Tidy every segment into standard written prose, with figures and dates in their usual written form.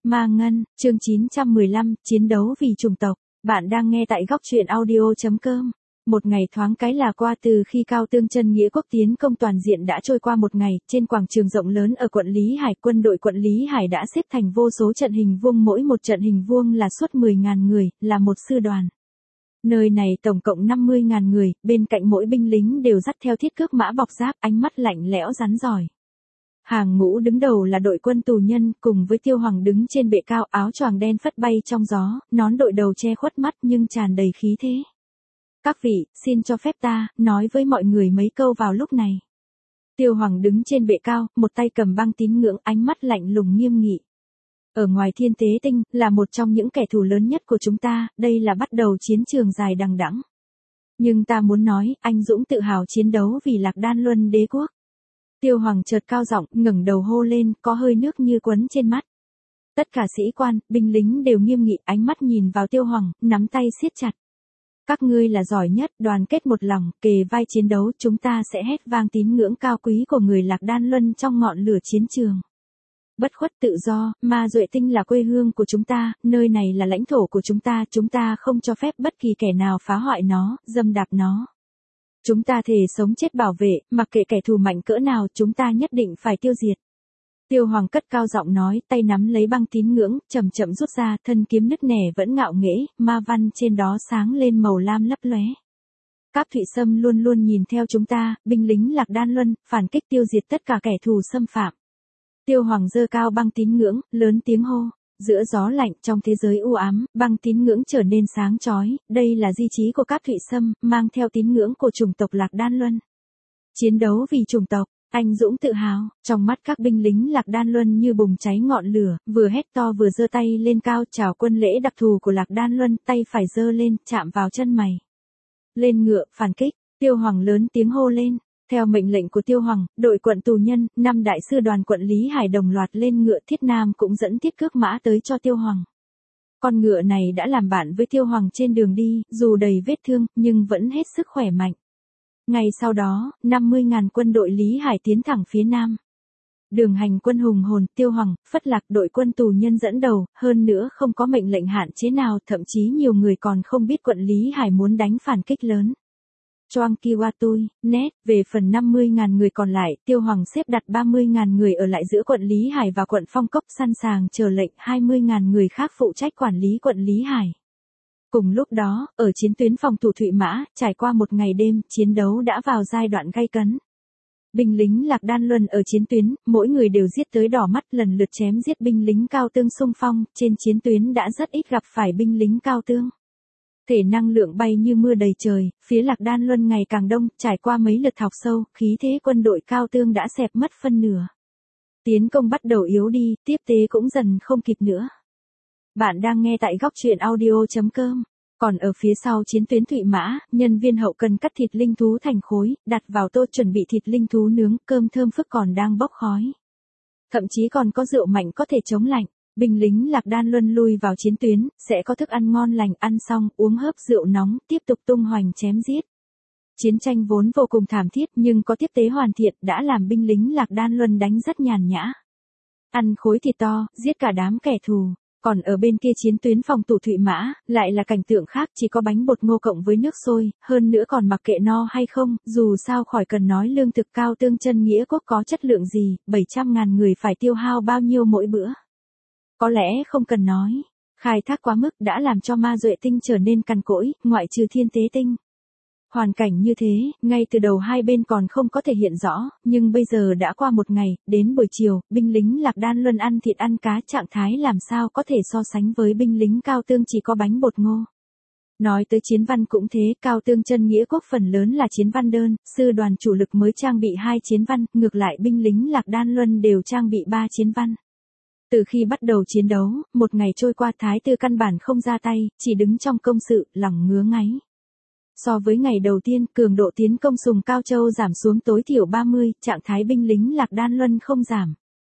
Ma Ngân, chương 915, chiến đấu vì chủng tộc. Bạn đang nghe tại góc truyện audio.com. Một ngày thoáng cái là qua từ khi Cao Tương Chân Nghĩa quốc tiến công toàn diện đã trôi qua một ngày, trên quảng trường rộng lớn ở quận Lý Hải, quân đội quận Lý Hải đã xếp thành vô số trận hình vuông, mỗi một trận hình vuông là suốt 10.000 người, là một sư đoàn. Nơi này tổng cộng 50.000 người, bên cạnh mỗi binh lính đều dắt theo thiết cước mã bọc giáp, ánh mắt lạnh lẽo rắn rỏi. Hàng ngũ đứng đầu là đội quân tù nhân, cùng với Tiêu Hoàng đứng trên bệ cao, áo choàng đen phất bay trong gió, nón đội đầu che khuất mắt nhưng tràn đầy khí thế. Các vị, xin cho phép ta nói với mọi người mấy câu vào lúc này. Tiêu Hoàng đứng trên bệ cao, một tay cầm băng tín ngưỡng, ánh mắt lạnh lùng nghiêm nghị. Ở ngoài Thiên Tế Tinh, là một trong những kẻ thù lớn nhất của chúng ta, đây là bắt đầu chiến trường dài đằng đẵng. Nhưng ta muốn nói, anh dũng tự hào chiến đấu vì Lạc Đan Luân đế quốc. Tiêu Hoàng chợt cao giọng, ngẩng đầu hô lên, có hơi nước như quấn trên mắt. Tất cả sĩ quan, binh lính đều nghiêm nghị, ánh mắt nhìn vào Tiêu Hoàng, nắm tay siết chặt. Các ngươi là giỏi nhất, đoàn kết một lòng, kề vai chiến đấu, chúng ta sẽ hét vang tín ngưỡng cao quý của người Lạc Đan Luân trong ngọn lửa chiến trường. Bất khuất tự do, Ma Duệ Tinh là quê hương của chúng ta, nơi này là lãnh thổ của chúng ta không cho phép bất kỳ kẻ nào phá hoại nó, dâm đạp nó. Chúng ta thề sống chết bảo vệ, mặc kệ kẻ thù mạnh cỡ nào, chúng ta nhất định phải tiêu diệt. Tiêu Hoàng cất cao giọng nói, tay nắm lấy băng tín ngưỡng, chậm chậm rút ra, thân kiếm nứt nẻ vẫn ngạo nghễ, ma văn trên đó sáng lên màu lam lấp lóe. Cáp Thụy Sâm luôn luôn nhìn theo chúng ta, binh lính Lạc Đan Luân, phản kích tiêu diệt tất cả kẻ thù xâm phạm. Tiêu Hoàng giơ cao băng tín ngưỡng, lớn tiếng hô. Giữa gió lạnh, trong thế giới u ám, băng tín ngưỡng trở nên sáng chói, đây là di chí của Cáp Thụy Sâm, mang theo tín ngưỡng của chủng tộc Lạc Đan Luân. Chiến đấu vì chủng tộc, anh dũng tự hào, trong mắt các binh lính Lạc Đan Luân như bùng cháy ngọn lửa, vừa hét to vừa giơ tay lên cao chào quân lễ đặc thù của Lạc Đan Luân, tay phải giơ lên, chạm vào chân mày. Lên ngựa, phản kích, Tiêu Hoàng lớn tiếng hô lên. Theo mệnh lệnh của Tiêu Hoàng, đội quận tù nhân, 5 đại sư đoàn quận Lý Hải đồng loạt lên ngựa, Thiết Nam cũng dẫn thiết cước mã tới cho Tiêu Hoàng. Con ngựa này đã làm bạn với Tiêu Hoàng trên đường đi, dù đầy vết thương, nhưng vẫn hết sức khỏe mạnh. Ngày sau đó, 50.000 quân đội Lý Hải tiến thẳng phía nam. Đường hành quân hùng hồn, Tiêu Hoàng, Phất Lạc đội quân tù nhân dẫn đầu, hơn nữa không có mệnh lệnh hạn chế nào, thậm chí nhiều người còn không biết quận Lý Hải muốn đánh phản kích lớn. Choang Kiwatui, nét, về phần 50.000 người còn lại, Tiêu Hoàng xếp đặt 30.000 người ở lại giữa quận Lý Hải và quận Phong Cốc sẵn sàng chờ lệnh, 20.000 người khác phụ trách quản lý quận Lý Hải. Cùng lúc đó, ở chiến tuyến phòng thủ Thụy Mã, trải qua một ngày đêm, chiến đấu đã vào giai đoạn gay cấn. Binh lính Lạc Đan Luân ở chiến tuyến, mỗi người đều giết tới đỏ mắt, lần lượt chém giết binh lính Cao Tương xung phong, trên chiến tuyến đã rất ít gặp phải binh lính Cao Tương. Thể năng lượng bay như mưa đầy trời, phía Lạc Đan Luân ngày càng đông, trải qua mấy lượt thọc sâu, khí thế quân đội Cao Tương đã xẹp mất phân nửa. Tiến công bắt đầu yếu đi, tiếp tế cũng dần không kịp nữa. Bạn đang nghe tại góc truyện audio.com. Còn ở phía sau chiến tuyến Thụy Mã, nhân viên hậu cần cắt thịt linh thú thành khối, đặt vào tô chuẩn bị thịt linh thú nướng, cơm thơm phức còn đang bốc khói. Thậm chí còn có rượu mạnh có thể chống lạnh. Binh lính Lạc Đan Luân lui vào chiến tuyến, sẽ có thức ăn ngon lành, ăn xong, uống hớp rượu nóng, tiếp tục tung hoành chém giết. Chiến tranh vốn vô cùng thảm thiết nhưng có tiếp tế hoàn thiện đã làm binh lính Lạc Đan Luân đánh rất nhàn nhã. Ăn khối thịt to, giết cả đám kẻ thù. Còn ở bên kia chiến tuyến phòng thủ Thụy Mã, lại là cảnh tượng khác, chỉ có bánh bột ngô cộng với nước sôi, hơn nữa còn mặc kệ no hay không, dù sao khỏi cần nói lương thực Cao Tương Chân Nghĩa quốc có chất lượng gì, 700.000 người phải tiêu hao bao nhiêu mỗi bữa. Có lẽ không cần nói, khai thác quá mức đã làm cho Ma Duệ Tinh trở nên cằn cỗi, ngoại trừ Thiên Tế Tinh. Hoàn cảnh như thế, ngay từ đầu hai bên còn không có thể hiện rõ, nhưng bây giờ đã qua một ngày, đến buổi chiều, binh lính Lạc Đan Luân ăn thịt ăn cá, trạng thái làm sao có thể so sánh với binh lính Cao Tương chỉ có bánh bột ngô. Nói tới chiến văn cũng thế, Cao Tương Chân Nghĩa quốc phần lớn là chiến văn đơn, sư đoàn chủ lực mới trang bị 2 chiến văn, ngược lại binh lính Lạc Đan Luân đều trang bị 3 chiến văn. Từ khi bắt đầu chiến đấu, một ngày trôi qua Thái Tư căn bản không ra tay, chỉ đứng trong công sự, lòng ngứa ngáy. So với ngày đầu tiên, cường độ tiến công Sùng Cao Châu giảm xuống tối thiểu 30, trạng thái binh lính Lạc Đan Luân không giảm.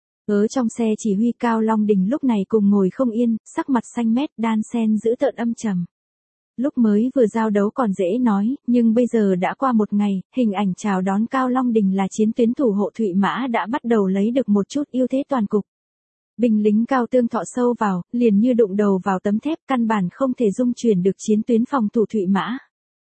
Ở trong xe chỉ huy Cao Long Đình lúc này cùng ngồi không yên, sắc mặt xanh mét, đan sen dữ tợn âm trầm. Lúc mới vừa giao đấu còn dễ nói, nhưng bây giờ đã qua một ngày, hình ảnh chào đón Cao Long Đình là chiến tuyến thủ hộ Thụy Mã đã bắt đầu lấy được một chút ưu thế toàn cục. Binh lính Cao Tương thọ sâu vào, liền như đụng đầu vào tấm thép, căn bản không thể dung chuyển được chiến tuyến phòng thủ Thụy Mã.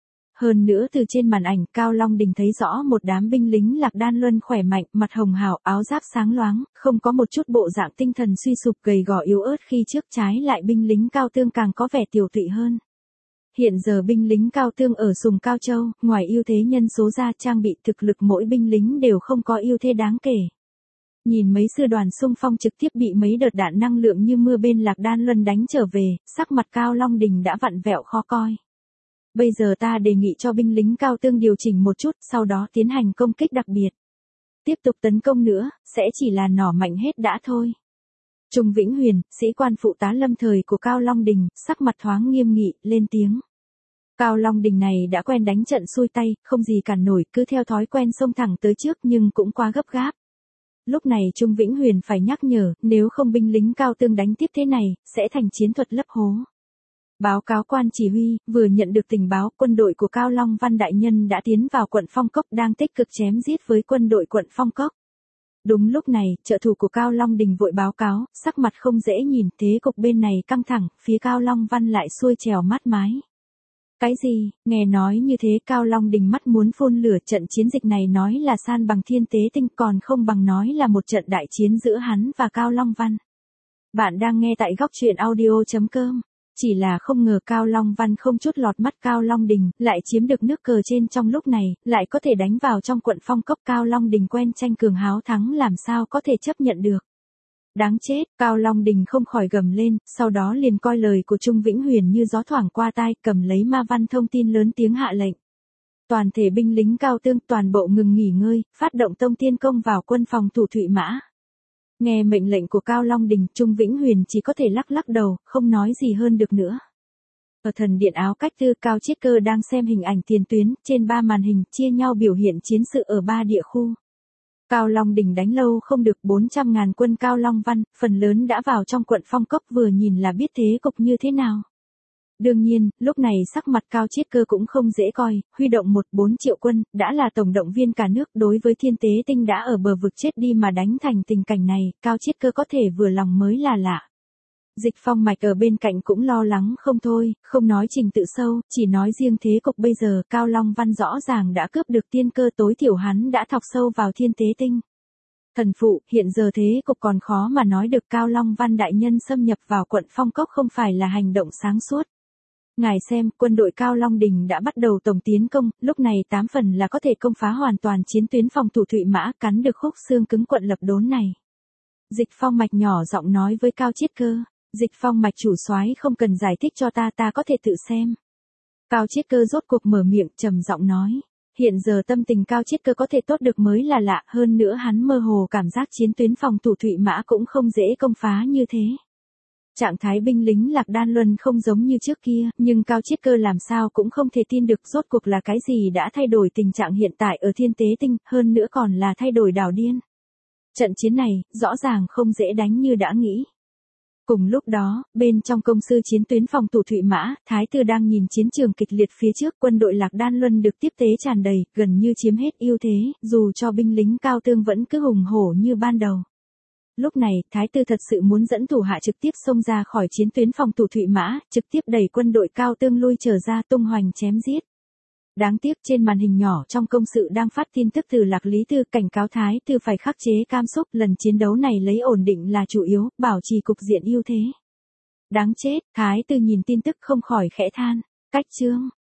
Hơn nữa từ trên màn ảnh, Cao Long Đình thấy rõ một đám binh lính Lạc Đan Luân khỏe mạnh, mặt hồng hào, áo giáp sáng loáng, không có một chút bộ dạng tinh thần suy sụp gầy gò yếu ớt khi trước, trái lại binh lính Cao Tương càng có vẻ tiểu tụy hơn. Hiện giờ binh lính Cao Tương ở Sùng Cao Châu, ngoài ưu thế nhân số ra, trang bị thực lực mỗi binh lính đều không có ưu thế đáng kể. Nhìn mấy sư đoàn xung phong trực tiếp bị mấy đợt đạn năng lượng như mưa bên Lạc Đan Luân đánh trở về, sắc mặt Cao Long Đình đã vặn vẹo khó coi. Bây giờ ta đề nghị cho binh lính Cao Tương điều chỉnh một chút, sau đó tiến hành công kích đặc biệt. Tiếp tục tấn công nữa, sẽ chỉ là nỏ mạnh hết đã thôi. Trung Vĩnh Huyền, sĩ quan phụ tá lâm thời của Cao Long Đình, sắc mặt thoáng nghiêm nghị, lên tiếng. Cao Long Đình này đã quen đánh trận xuôi tay, không gì cản nổi, cứ theo thói quen xông thẳng tới trước nhưng cũng quá gấp gáp. Lúc này Trung Vĩnh Huyền phải nhắc nhở, nếu không binh lính Cao Tương đánh tiếp thế này, sẽ thành chiến thuật lấp hố. Báo cáo quan chỉ huy, vừa nhận được tình báo, quân đội của Cao Long Văn đại nhân đã tiến vào quận Phong Cốc, đang tích cực chém giết với quân đội quận Phong Cốc. Đúng lúc này, trợ thủ của Cao Long Đình vội báo cáo, sắc mặt không dễ nhìn, thế cục bên này căng thẳng, phía Cao Long Văn lại xuôi trèo mát mái. Cái gì, nghe nói như thế Cao Long Đình mắt muốn phun lửa, trận chiến dịch này nói là san bằng Thiên Tế Tinh còn không bằng nói là một trận đại chiến giữa hắn và Cao Long Văn. Bạn đang nghe tại góc truyện audio.com. Chỉ là không ngờ Cao Long Văn không chút lọt mắt Cao Long Đình, lại chiếm được nước cờ trên trong lúc này, lại có thể đánh vào trong quận Phong Cốc. Cao Long Đình quen tranh cường háo thắng làm sao có thể chấp nhận được. Đáng chết, Cao Long Đình không khỏi gầm lên, sau đó liền coi lời của Trung Vĩnh Huyền như gió thoảng qua tai, cầm lấy ma văn thông tin lớn tiếng hạ lệnh. Toàn thể binh lính Cao Tương toàn bộ ngừng nghỉ ngơi, phát động tông tiên công vào quân phòng thủ Thụy Mã. Nghe mệnh lệnh của Cao Long Đình, Trung Vĩnh Huyền chỉ có thể lắc lắc đầu, không nói gì hơn được nữa. Ở thần điện áo cách tư, Cao Chiết Cơ đang xem hình ảnh tiền tuyến, trên 3 màn hình, chia nhau biểu hiện chiến sự ở 3 địa khu. Cao Long Đình đánh lâu không được 400.000 quân Cao Long Văn, phần lớn đã vào trong quận Phong Cốc, vừa nhìn là biết thế cục như thế nào. Đương nhiên, lúc này sắc mặt Cao Chiết Cơ cũng không dễ coi, huy động 1-4 triệu quân, đã là tổng động viên cả nước, đối với Thiên Tế Tinh đã ở bờ vực chết đi mà đánh thành tình cảnh này, Cao Chiết Cơ có thể vừa lòng mới là lạ. Dịch Phong Mạch ở bên cạnh cũng lo lắng không thôi, không nói trình tự sâu, chỉ nói riêng thế cục bây giờ Cao Long Văn rõ ràng đã cướp được tiên cơ, tối thiểu hắn đã thọc sâu vào Thiên Tế Tinh. Thần phụ, hiện giờ thế cục còn khó mà nói được. Cao Long Văn đại nhân xâm nhập vào quận Phong Cốc không phải là hành động sáng suốt. Ngài xem, quân đội Cao Long Đình đã bắt đầu tổng tiến công, lúc này 8 phần là có thể công phá hoàn toàn chiến tuyến phòng thủ Thụy Mã, cắn được khúc xương cứng quận Lập Đốn này. Dịch Phong Mạch nhỏ giọng nói với Cao Chiết Cơ. Dịch Phong Mạch chủ soái không cần giải thích cho ta có thể tự xem. Cao Chiết Cơ rốt cuộc mở miệng, trầm giọng nói. Hiện giờ tâm tình Cao Chiết Cơ có thể tốt được mới là lạ, hơn nữa hắn mơ hồ cảm giác chiến tuyến phòng thủ Thụy Mã cũng không dễ công phá như thế. Trạng thái binh lính Lạc Đan Luân không giống như trước kia, nhưng Cao Chiết Cơ làm sao cũng không thể tin được rốt cuộc là cái gì đã thay đổi tình trạng hiện tại ở Thiên Tế Tinh, hơn nữa còn là thay đổi đảo điên. Trận chiến này, rõ ràng không dễ đánh như đã nghĩ. Cùng lúc đó, bên trong công sư chiến tuyến phòng thủ Thụy Mã, Thái tử đang nhìn chiến trường kịch liệt phía trước, quân đội Lạc Đan Luân được tiếp tế tràn đầy, gần như chiếm hết ưu thế, dù cho binh lính Cao Tương vẫn cứ hùng hổ như ban đầu. Lúc này, Thái tử thật sự muốn dẫn thủ hạ trực tiếp xông ra khỏi chiến tuyến phòng thủ Thụy Mã, trực tiếp đẩy quân đội Cao Tương lui trở ra tung hoành chém giết. Đáng tiếc trên màn hình nhỏ trong công sự đang phát tin tức từ Lạc Lý Tư cảnh cáo Thái tử phải khắc chế cảm xúc, lần chiến đấu này lấy ổn định là chủ yếu, bảo trì cục diện ưu thế. Đáng chết, Thái tử nhìn tin tức không khỏi khẽ than, cách chương.